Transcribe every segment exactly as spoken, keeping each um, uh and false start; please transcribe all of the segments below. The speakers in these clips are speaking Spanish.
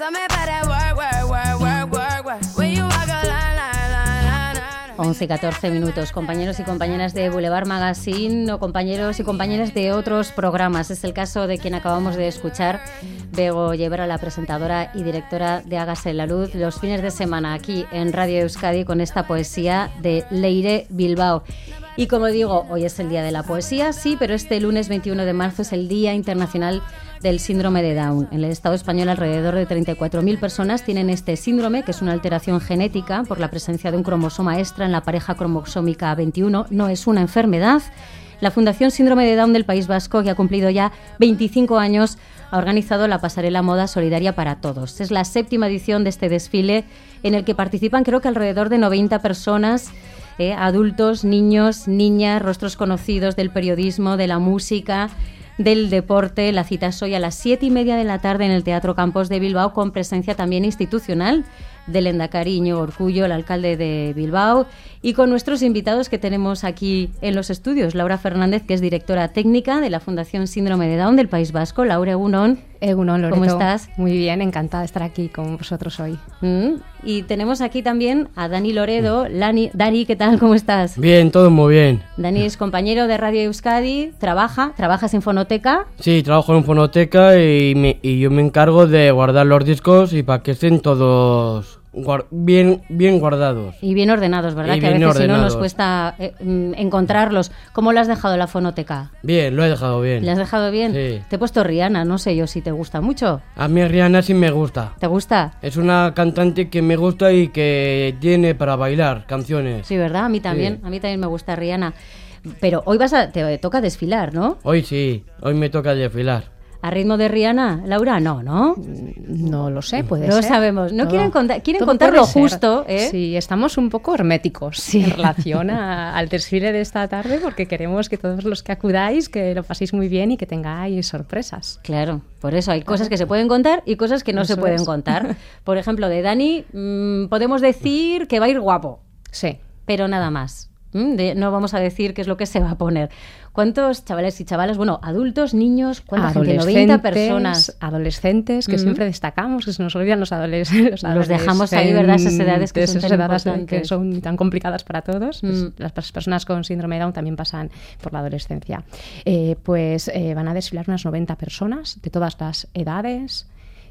once y catorce minutos, compañeros y compañeras de Boulevard Magazine o compañeros y compañeras de otros programas. Es el caso de quien acabamos de escuchar, Bego Llebera, la presentadora y directora de Hágase la Luz, los fines de semana aquí en Radio Euskadi con esta poesía de Leire Bilbao. Y como digo, hoy es el Día de la Poesía, sí, pero este lunes veintiuno de marzo es el Día Internacional del Síndrome de Down. En el Estado español alrededor de treinta y cuatro mil personas tienen este síndrome, que es una alteración genética por la presencia de un cromosoma extra en la pareja cromosómica veintiuno. No es una enfermedad. La Fundación Síndrome de Down del País Vasco, que ha cumplido ya veinticinco años, ha organizado la pasarela Moda Solidaria para Todos. Es la séptima edición de este desfile en el que participan creo que alrededor de noventa personas, eh, adultos, niños, niñas, rostros conocidos del periodismo, de la música, del deporte. La cita es hoy a las siete y media de la tarde en el Teatro Campos de Bilbao, con presencia también institucional del Lehendakari Iñigo Urkullu, el alcalde de Bilbao, y con nuestros invitados que tenemos aquí en los estudios. Laura Fernández, que es directora técnica de la Fundación Síndrome de Down del País Vasco. Laura, egunon. Egunon, Loreto. ¿Cómo estás? Muy bien, encantada de estar aquí con vosotros hoy. Mm, y tenemos aquí también a Dani Loredo. Lani, Dani, ¿qué tal? ¿Cómo estás? Bien, todo muy bien. Dani es compañero de Radio Euskadi, trabaja, ¿trabajas en fonoteca? Sí, trabajo en fonoteca y, me, y yo me encargo de guardar los discos y para que estén todos guard, bien, bien guardados. Y bien ordenados, ¿verdad? Y que a bien veces si no ordenados. nos cuesta eh, encontrarlos. ¿Cómo lo has dejado la fonoteca? Bien, lo he dejado bien. ¿Le has dejado bien? Sí. Te he puesto Rihanna, no sé yo si te gusta mucho. A mí Rihanna sí me gusta. ¿Te gusta? Es una cantante que me gusta y que tiene para bailar canciones. Sí, ¿verdad? A mí también, Sí. a mí también me gusta Rihanna. Pero hoy vas a, te toca desfilar, ¿no? Hoy sí, hoy me toca desfilar. ¿A ritmo de Rihanna, Laura? No, ¿no? No lo sé, puede No ser. lo sabemos. No Todo- quieren, contar, quieren todo contar puede lo ser. justo, ¿eh? Sí, estamos un poco herméticos en relación a- al desfile de esta tarde, porque queremos que todos los que acudáis, que lo paséis muy bien y que tengáis sorpresas. Claro, por eso hay cosas que se pueden contar y cosas que no Eso se pueden es. contar. Por ejemplo, de Dani, mmm, podemos decir que va a ir guapo, Sí. pero nada más. ¿Mm? De- no vamos a decir qué es lo que se va a poner. ¿Cuántos chavales y chavalas, bueno, adultos, niños, cuánta gente? noventa personas. Adolescentes, que Ujú. siempre destacamos, que se nos olvidan los adolescentes. Los dejamos ahí, ¿verdad? Esas edades que son esas tan edades importantes. que son tan complicadas para todos. Pues Mm. las pers- personas con síndrome de Down también pasan por la adolescencia. Eh, pues eh, van a desfilar unas noventa personas de todas las edades.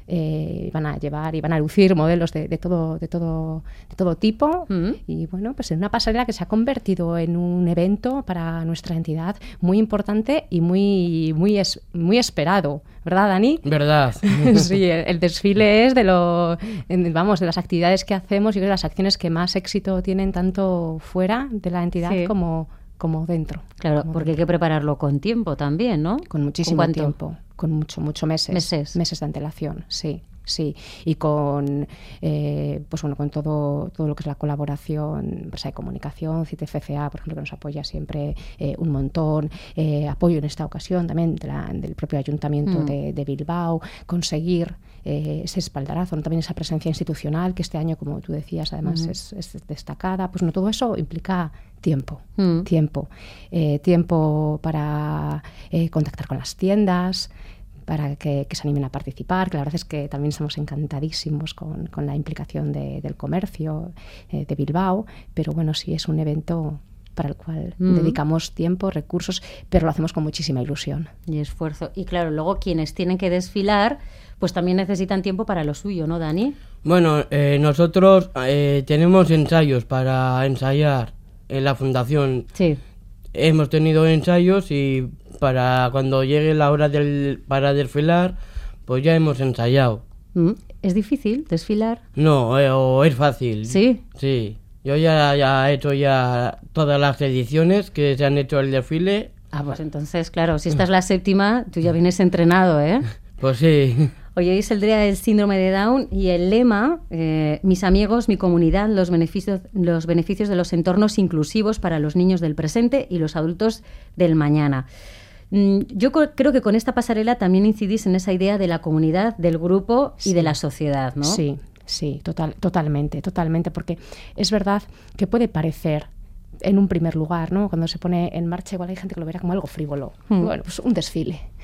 Eh, van a llevar y van a lucir modelos de, de todo de todo de todo tipo. Mm. Y bueno, pues en una pasarela que se ha convertido en un evento para nuestra entidad muy importante y muy muy es, muy esperado, ¿verdad, Dani? ¿Verdad? Sí, el, el desfile es de lo en- vamos de las actividades que hacemos y de las acciones que más éxito tienen tanto fuera de la entidad Sí. como como dentro. Claro, Como porque hay que prepararlo con tiempo también, ¿no? con muchísimo cuánto? tiempo, con mucho, mucho meses. Meses. Meses de antelación, sí, sí. Y con, eh, pues bueno, con todo, todo lo que es la colaboración, empresa de comunicación, C I T F C A, por ejemplo, que nos apoya siempre eh, un montón, eh, apoyo en esta ocasión también de la- del propio Ayuntamiento Mm. de, de Bilbao, conseguir eh, ese espaldarazo, ¿no? También esa presencia institucional que este año, como tú decías, además Ujú. es, es destacada. Pues no, todo eso implica tiempo, Mm. tiempo, eh, tiempo para eh, contactar con las tiendas, para que, que se animen a participar, que la verdad es que también estamos encantadísimos con, con la implicación de- del comercio eh, de Bilbao, pero bueno, sí es un evento para el cual Mm. dedicamos tiempo, recursos, pero lo hacemos con muchísima ilusión. Y esfuerzo. Y claro, luego quienes tienen que desfilar, pues también necesitan tiempo para lo suyo, ¿no, Dani? Bueno, eh, nosotros eh, tenemos ensayos para ensayar en la fundación. Sí. Hemos tenido ensayos y para cuando llegue la hora del, para desfilar, pues ya hemos ensayado. Mm. ¿Es difícil desfilar? No, eh, o es fácil. Sí. Sí. Yo ya, ya he hecho ya todas las ediciones que se han hecho el desfile. Ah, pues entonces, claro, si esta es la séptima, tú ya vienes entrenado, ¿eh? Pues sí. Hoy es el día del síndrome de Down y el lema, eh, mis amigos, mi comunidad, los beneficios, los beneficios de los entornos inclusivos para los niños del presente y los adultos del mañana. Mm, Yo co- creo que con esta pasarela también incidís en esa idea de la comunidad, del grupo y Sí. de la sociedad, ¿no? Sí, sí, total, totalmente, totalmente, porque es verdad que puede parecer en un primer lugar, ¿no? Cuando se pone en marcha, igual hay gente que lo verá como algo frívolo. Mm. Bueno, pues un desfile.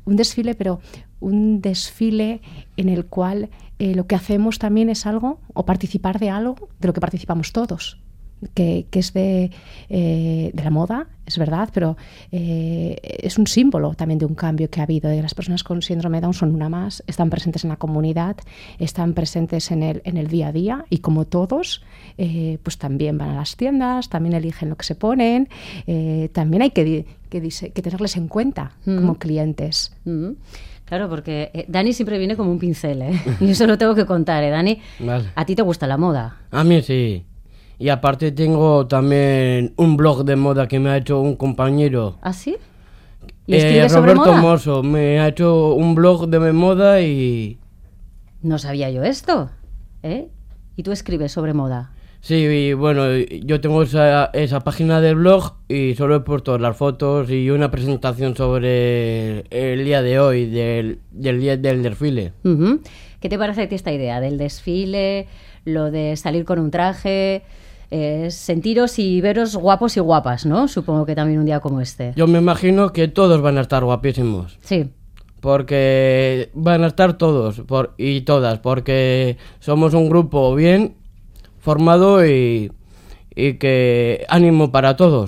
un desfile, pero un desfile en el cual eh, lo que hacemos también es algo, o participar de algo, de lo que participamos todos. Que, que es de, eh, de la moda, es verdad, pero eh, es un símbolo también de un cambio que ha habido. De las personas con síndrome de Down son una más, están presentes en la comunidad, están presentes en el, en el día a día y como todos, eh, pues también van a las tiendas, también eligen lo que se ponen, eh, también hay que, que, que tenerles en cuenta mm. como clientes. Mm. Claro, porque eh, Dani siempre viene como un pincel, ¿eh? Y eso lo tengo que contar, ¿eh, Dani? Vale. ¿A ti te gusta la moda? A mí sí. Y aparte tengo también un blog de moda que me ha hecho un compañero. ¿Ah, sí? ¿Y escribe eh, sobre Roberto moda? Mosso me ha hecho un blog de moda y... No sabía yo esto, ¿eh? ¿Y tú escribes sobre moda? Sí, y bueno, yo tengo esa, esa página del blog y solo he puesto las fotos y una presentación sobre el día de hoy, del, del día del desfile. Uh-huh. ¿Qué te parece a ti esta idea del desfile, lo de salir con un traje, eh, sentiros y veros guapos y guapas, ¿no? Supongo que también un día como este. Yo me imagino que todos van a estar guapísimos. Sí. Porque van a estar todos por, y todas, porque somos un grupo bien formado y, y que ánimo para todos.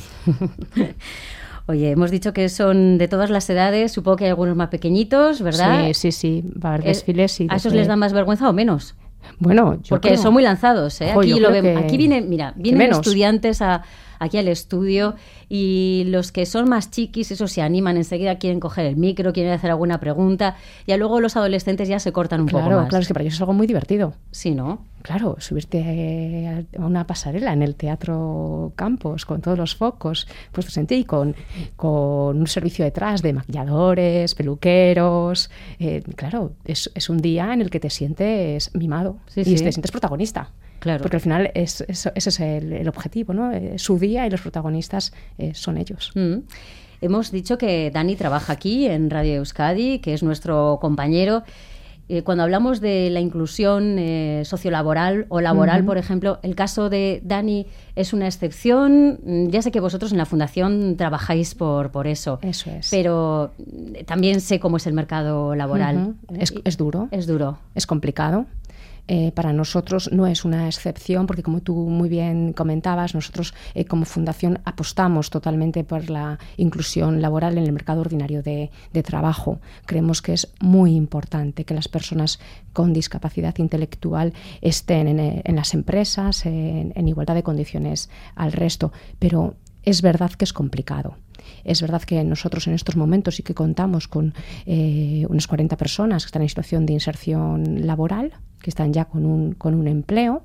Oye, hemos dicho que son de todas las edades, supongo que hay algunos más pequeñitos, ¿verdad? Sí, sí, sí, va a haber desfiles. Y ¿A esos les da más vergüenza o menos? Bueno, yo Porque creo... son muy lanzados, ¿eh? Ojo, aquí, lo ven... que... aquí vienen, mira, vienen estudiantes a, aquí al estudio y los que son más chiquis, esos se animan, enseguida quieren coger el micro, quieren hacer alguna pregunta, y luego los adolescentes ya se cortan un claro, poco más. Claro, es que para ellos es algo muy divertido. Sí, ¿no? Claro, subirte a una pasarela en el Teatro Campos con todos los focos puestos en ti, con, con un servicio detrás de maquilladores, peluqueros. Eh, claro, es, es un día en el que te sientes mimado sí, y sí. te sientes protagonista. Claro. Porque al final es, es, ese es el, el objetivo, ¿no? Es su día y los protagonistas eh, son ellos. Mm. Hemos dicho que Dani trabaja aquí en Radio Euskadi, que es nuestro compañero. Eh, cuando hablamos de la inclusión eh, sociolaboral o laboral, uh-huh. por ejemplo, el caso de Dani es una excepción. Ya sé que vosotros en la Fundación trabajáis por, por eso. Eso es. Pero también sé cómo es el mercado laboral. Uh-huh. Es, es duro. Es duro. Es complicado. Eh, para nosotros no es una excepción porque, como tú muy bien comentabas, nosotros eh, como fundación apostamos totalmente por la inclusión laboral en el mercado ordinario de, de trabajo. Creemos que es muy importante que las personas con discapacidad intelectual estén en, en las empresas en, en igualdad de condiciones al resto, pero es verdad que es complicado. Es verdad que nosotros en estos momentos sí que contamos con eh, unas cuarenta personas que están en situación de inserción laboral, que están ya con un, con un empleo,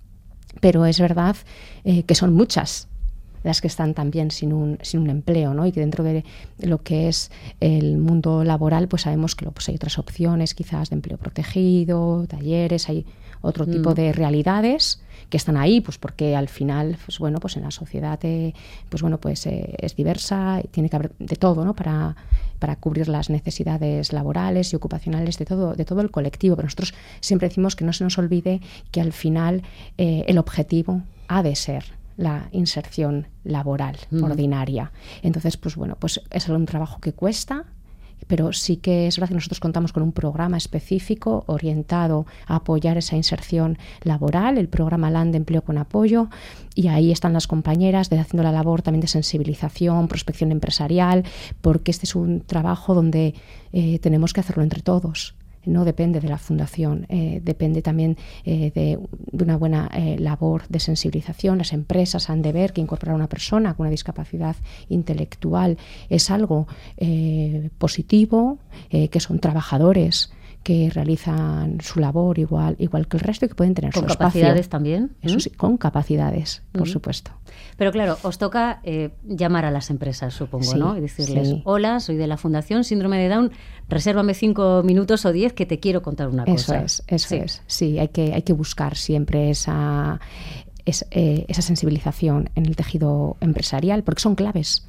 pero es verdad eh, que son muchas las que están también sin un, sin un empleo, ¿no? Y que dentro de lo que es el mundo laboral, pues sabemos que pues hay otras opciones quizás de empleo protegido, talleres, hay otro tipo mm. de realidades que están ahí, pues porque al final, pues bueno, pues en la sociedad, eh, pues bueno, pues eh, es diversa, y tiene que haber de todo, ¿no? Para, para cubrir las necesidades laborales y ocupacionales de todo, de todo el colectivo. Pero nosotros siempre decimos que no se nos olvide que al final eh, el objetivo ha de ser la inserción laboral mm. ordinaria. Entonces, pues bueno, pues es un trabajo que cuesta, pero sí que es verdad que nosotros contamos con un programa específico orientado a apoyar esa inserción laboral, el programa LAN de Empleo con Apoyo, y ahí están las compañeras de, haciendo la labor también de sensibilización, prospección empresarial, porque este es un trabajo donde eh, tenemos que hacerlo entre todos. No depende de la fundación, eh, depende también eh, de, de una buena eh, labor de sensibilización. Las empresas han de ver que incorporar a una persona con una discapacidad intelectual es algo eh, positivo, eh, que son trabajadores que realizan su labor igual igual que el resto y que pueden tener su espacio. ¿Con capacidades también? Eso sí, con capacidades, por uh-huh. supuesto. Pero claro, os toca eh, llamar a las empresas, supongo, sí, ¿no? Y decirles, sí. hola, soy de la Fundación Síndrome de Down, resérvame cinco minutos o diez que te quiero contar una eso cosa. Eso es, eso sí. es. Sí, hay que, hay que buscar siempre esa, es, eh, esa sensibilización en el tejido empresarial, porque son claves.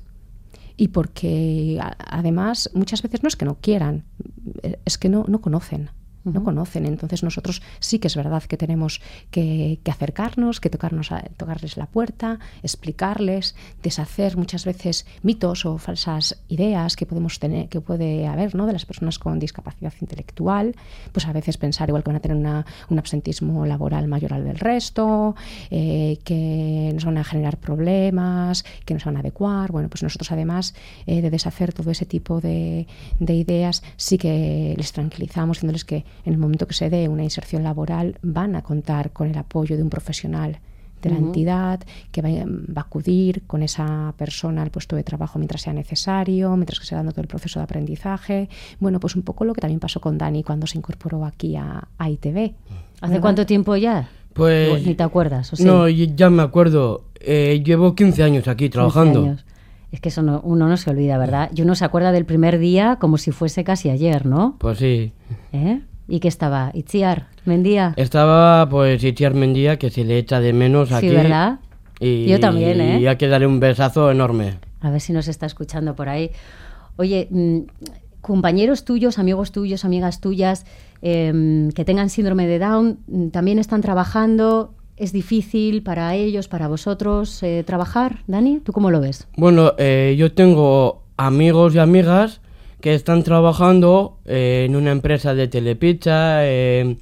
Y porque además muchas veces no es que no quieran, es que no, no conocen Uh-huh. No conocen. Entonces nosotros sí que es verdad que tenemos que, que acercarnos, que tocarnos a, tocarles la puerta, explicarles, deshacer muchas veces mitos o falsas ideas que podemos tener, que puede haber, ¿no?, de las personas con discapacidad intelectual. Pues a veces pensar igual que van a tener una, un absentismo laboral mayor al del resto, eh, que nos van a generar problemas, que nos van a adecuar. Bueno, pues nosotros además eh, de deshacer todo ese tipo de, de ideas, sí que les tranquilizamos diciéndoles que en el momento que se dé una inserción laboral van a contar con el apoyo de un profesional de la uh-huh. entidad que va, va a acudir con esa persona al puesto de trabajo mientras sea necesario, mientras que se va dando todo el proceso de aprendizaje. Bueno, pues un poco lo que también pasó con Dani cuando se incorporó aquí a, a I T V. ¿Hace ¿verdad? Cuánto tiempo ya? Pues... ¿Ni te acuerdas? ¿O sí? No, ya me acuerdo. Eh, llevo quince años aquí trabajando. quince años. Es que eso no, uno no se olvida, ¿verdad? Y uno se acuerda del primer día como si fuese casi ayer, ¿no? Pues sí. ¿Eh? ¿Y qué estaba? ¿Itziar Mendía? Estaba, pues, Itziar Mendía, que se le echa de menos aquí. Sí, ¿verdad? Y, yo también, ¿eh? Y hay que darle un besazo enorme. A ver si nos está escuchando por ahí. Oye, mmm, compañeros tuyos, amigos tuyos, amigas tuyas, eh, que tengan síndrome de Down, ¿también están trabajando? ¿Es difícil para ellos, para vosotros, eh, trabajar? Dani, ¿tú cómo lo ves? Bueno, eh, yo tengo amigos y amigas que están trabajando eh, en una empresa de telepizza, eh,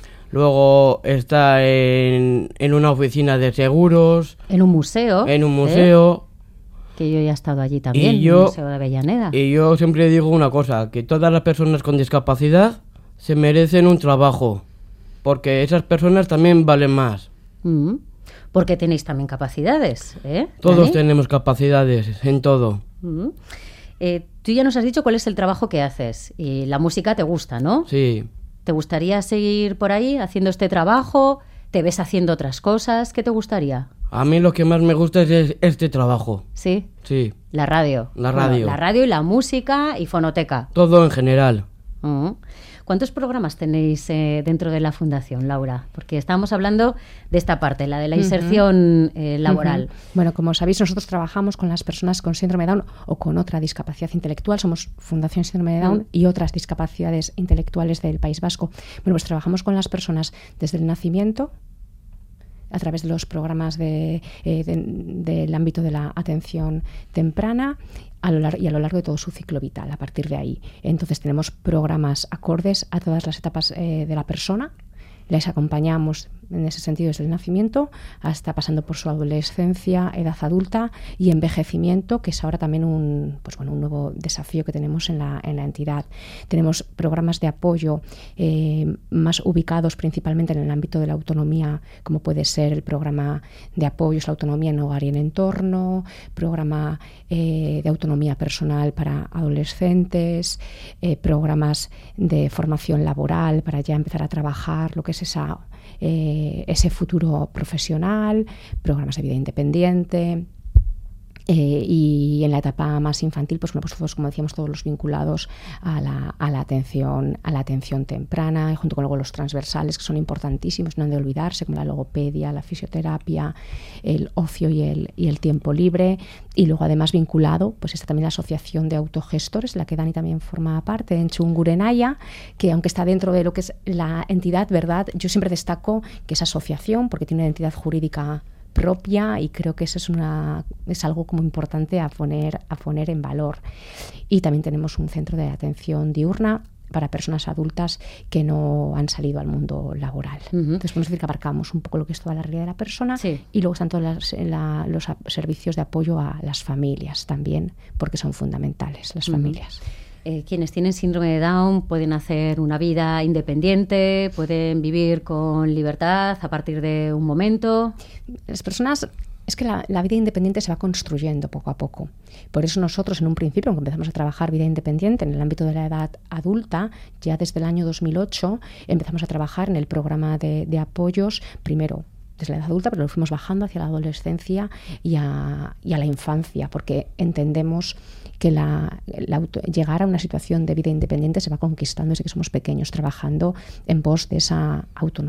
luego está en, en una oficina de seguros. En un museo. En un museo. ¿Eh? Que yo ya he estado allí también, y yo, en el Museo de Avellaneda. Y yo siempre digo una cosa, que todas las personas con discapacidad se merecen un trabajo, porque esas personas también valen más. Mm, porque tenéis también capacidades, ¿eh? Todos ¿Dani? tenemos capacidades en todo. Mm. Eh, tú ya nos has dicho cuál es el trabajo que haces y la música te gusta, ¿no? Sí. ¿Te gustaría seguir por ahí haciendo este trabajo? ¿Te ves haciendo otras cosas? ¿Qué te gustaría? A mí lo que más me gusta es este trabajo. ¿Sí? Sí. La radio. La radio. Bueno, la radio y la música y fonoteca. Todo en general. Uh-huh. ¿Cuántos programas tenéis eh, dentro de la Fundación, Laura? Porque estábamos hablando de esta parte, la de la inserción uh-huh. eh, laboral. Uh-huh. Bueno, como sabéis, nosotros trabajamos con las personas con síndrome de Down o con otra discapacidad intelectual. Somos Fundación Síndrome de Down uh-huh. y otras discapacidades intelectuales del País Vasco. Bueno, pues trabajamos con las personas desde el nacimiento, a través de los programas de, eh, de, del ámbito de la atención temprana a lo lar- y a lo largo de todo su ciclo vital, a partir de ahí. Entonces tenemos programas acordes a todas las etapas eh, de la persona. Les acompañamos en ese sentido desde el nacimiento hasta pasando por su adolescencia, edad adulta y envejecimiento, que es ahora también un, pues bueno, un nuevo desafío que tenemos en la, en la entidad. Tenemos programas de apoyo eh, más ubicados principalmente en el ámbito de la autonomía, como puede ser el programa de apoyos a la autonomía en hogar y en entorno, programa eh, de autonomía personal para adolescentes, eh, programas de formación laboral para ya empezar a trabajar lo que es esa Eh, ese futuro profesional, programas de vida independiente. Eh, y en la etapa más infantil, pues bueno, pues todos, como decíamos, todos los vinculados a la, a la atención, a la atención temprana, y junto con luego los transversales, que son importantísimos, no han de olvidarse, como la logopedia, la fisioterapia, el ocio y el, y el tiempo libre. Y luego además vinculado, pues está también la Asociación de Autogestores, de la que Dani también forma parte, en Txungurenaya, que aunque está dentro de lo que es la entidad, ¿verdad? Yo siempre destaco que es asociación, porque tiene una entidad jurídica propia y creo que eso es una es algo como importante a poner a poner en valor. Y también tenemos un centro de atención diurna para personas adultas que no han salido al mundo laboral. Uh-huh. Entonces podemos decir que abarcamos un poco lo que es toda la realidad de la persona, sí. Y luego están todos las, la, los a, servicios de apoyo a las familias también, porque son fundamentales las uh-huh. familias. Eh, quienes tienen síndrome de Down pueden hacer una vida independiente, pueden vivir con libertad a partir de un momento. Las personas, es que la, la vida independiente se va construyendo poco a poco. Por eso nosotros en un principio, cuando empezamos a trabajar vida independiente en el ámbito de la edad adulta, ya desde el año dos mil ocho empezamos a trabajar en el programa de, de apoyos, primero desde la edad adulta, pero lo fuimos bajando hacia la adolescencia y a, y a la infancia, porque entendemos que la, la auto, llegar a una situación de vida independiente se va conquistando desde que somos pequeños, trabajando en pos de esa autonomía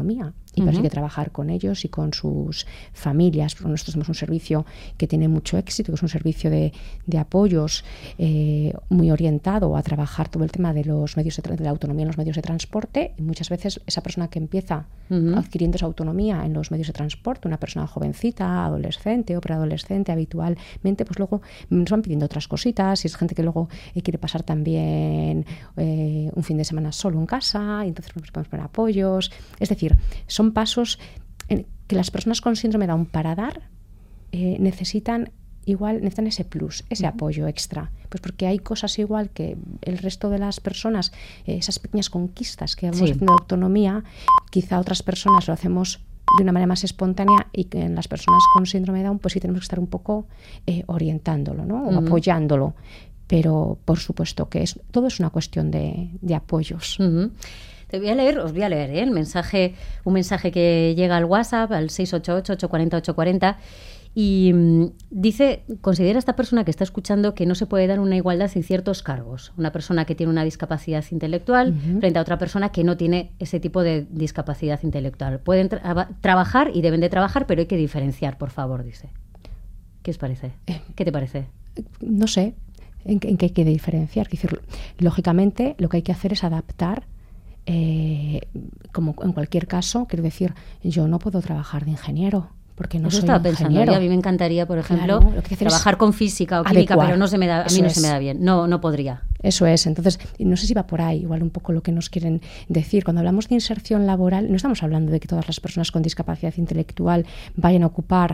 y uh-huh. Uh-huh. hay que trabajar con ellos y con sus familias, porque nosotros somos un servicio que tiene mucho éxito, que es un servicio de, de apoyos eh, muy orientado a trabajar todo el tema de los medios de, tra- de la autonomía en los medios de transporte, y muchas veces esa persona que empieza uh-huh. adquiriendo esa autonomía en los medios de transporte, una persona jovencita, adolescente o preadolescente habitualmente, pues luego nos van pidiendo otras cositas, y es gente que luego eh, quiere pasar también eh, un fin de semana solo en casa, y entonces nos podemos poner apoyos, es decir, son Son pasos en que las personas con síndrome Down para dar eh, necesitan igual, necesitan ese plus, ese uh-huh. apoyo extra. Pues porque hay cosas igual que el resto de las personas, eh, esas pequeñas conquistas que vamos sí. haciendo de autonomía, quizá otras personas lo hacemos de una manera más espontánea, y que en las personas con síndrome Down pues sí tenemos que estar un poco eh, orientándolo, ¿no? O uh-huh. apoyándolo. Pero por supuesto que es, todo es una cuestión de, de apoyos. Uh-huh. Te voy a leer, os voy a leer ¿eh? el mensaje, un mensaje que llega al WhatsApp, al seis ocho ocho, ocho cuatro cero, ocho cuatro cero, y mmm, dice, considera esta persona que está escuchando que no se puede dar una igualdad en ciertos cargos. Una persona que tiene una discapacidad intelectual uh-huh. frente a otra persona que no tiene ese tipo de discapacidad intelectual. Pueden tra- trabajar y deben de trabajar, pero hay que diferenciar, por favor, dice. ¿Qué os parece? ¿Qué te parece? No sé en qué, en qué hay que diferenciar. Es decir, lógicamente, lo que hay que hacer es adaptar. Eh, como en cualquier caso, quiero decir, yo no puedo trabajar de ingeniero porque no Eso soy estaba ingeniero. Pensando, a mí me encantaría, por ejemplo, claro, lo que trabajar con física o química, adecuar. Pero no se me da, a mí Eso no es. se me da bien, no, no podría. Eso es, entonces, no sé si va por ahí, igual un poco lo que nos quieren decir. Cuando hablamos de inserción laboral, no estamos hablando de que todas las personas con discapacidad intelectual vayan a ocupar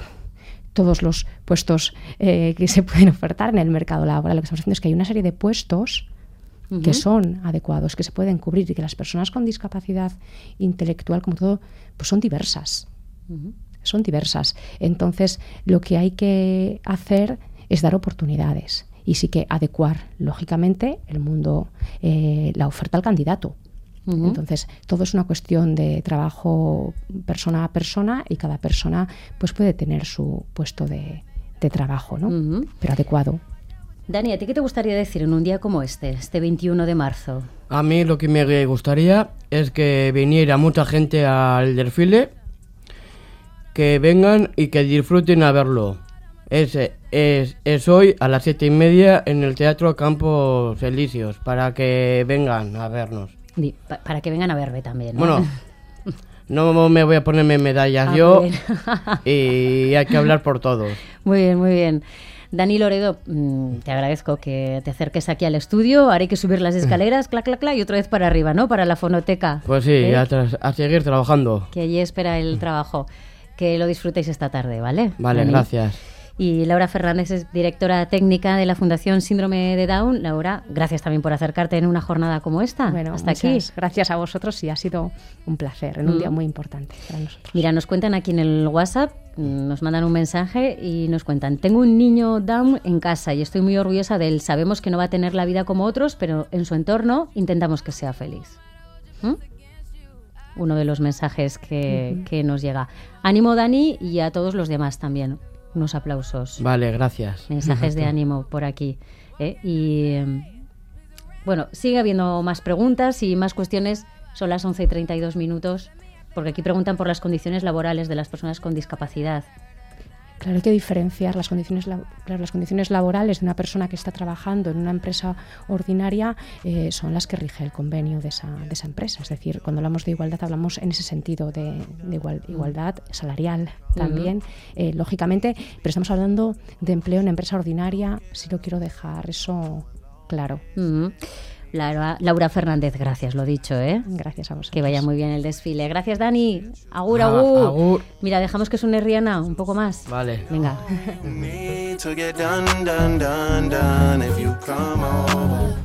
todos los puestos eh, que se pueden ofertar en el mercado laboral. Lo que estamos haciendo es que hay una serie de puestos uh-huh. que son adecuados, que se pueden cubrir, y que las personas con discapacidad intelectual, como todo, pues son diversas. Uh-huh. Son diversas. Entonces, lo que hay que hacer es dar oportunidades, y sí que adecuar, lógicamente, el mundo, eh, la oferta al candidato. Uh-huh. Entonces, todo es una cuestión de trabajo persona a persona, y cada persona pues puede tener su puesto de, de trabajo, ¿no? Uh-huh. Pero adecuado. Dani, ¿a ti qué te gustaría decir en un día como este, este veintiuno de marzo? A mí lo que me gustaría es que viniera mucha gente al desfile, que vengan y que disfruten a verlo. Es, es, es hoy a las siete y media en el Teatro Campos Elíseos, para que vengan a vernos. Pa- para que vengan a verme también, ¿no? Bueno, no me voy a ponerme medallas ah, yo y hay que hablar por todos. Muy bien, muy bien. Dani Loredo, te agradezco que te acerques aquí al estudio. Ahora hay que subir las escaleras, clac, clac, clac, y otra vez para arriba, ¿no? Para la fonoteca. Pues sí, ¿eh? a, tras, a seguir trabajando. Que allí espera el trabajo. Que lo disfrutéis esta tarde, ¿vale? Vale, Dani. Gracias. Y Laura Fernández es directora técnica de la Fundación Síndrome de Down. Laura, gracias también por acercarte en una jornada como esta. Bueno, hasta aquí. Gracias a vosotros, y ha sido un placer, en un mm. día muy importante para nosotros. Mira, nos cuentan aquí en el WhatsApp, nos mandan un mensaje y nos cuentan: tengo un niño Down en casa y estoy muy orgullosa de él. Sabemos que no va a tener la vida como otros, pero en su entorno intentamos que sea feliz. ¿Mm? Uno de los mensajes que, uh-huh. que nos llega. Ánimo, Dani, y a todos los demás también. Unos aplausos. Vale, gracias. Mensajes de ánimo por aquí. ¿eh? Y eh, bueno, sigue habiendo más preguntas y más cuestiones. Son las once y treinta y dos minutos, porque aquí preguntan por las condiciones laborales de las personas con discapacidad. Claro, hay que diferenciar las condiciones, claro, las condiciones laborales de una persona que está trabajando en una empresa ordinaria, eh, son las que rige el convenio de esa, de esa empresa. Es decir, cuando hablamos de igualdad, hablamos en ese sentido de, de igual, igualdad salarial también, uh-huh. eh, lógicamente, pero estamos hablando de empleo en empresa ordinaria, si lo quiero dejar eso claro. Uh-huh. Laura, Laura Fernández, gracias, lo dicho, ¿eh? Gracias a vosotros. Que vaya muy bien el desfile. Gracias, Dani. Agur, ah, agur. agur. Mira, dejamos que suene Rihanna un poco más. Vale. Venga.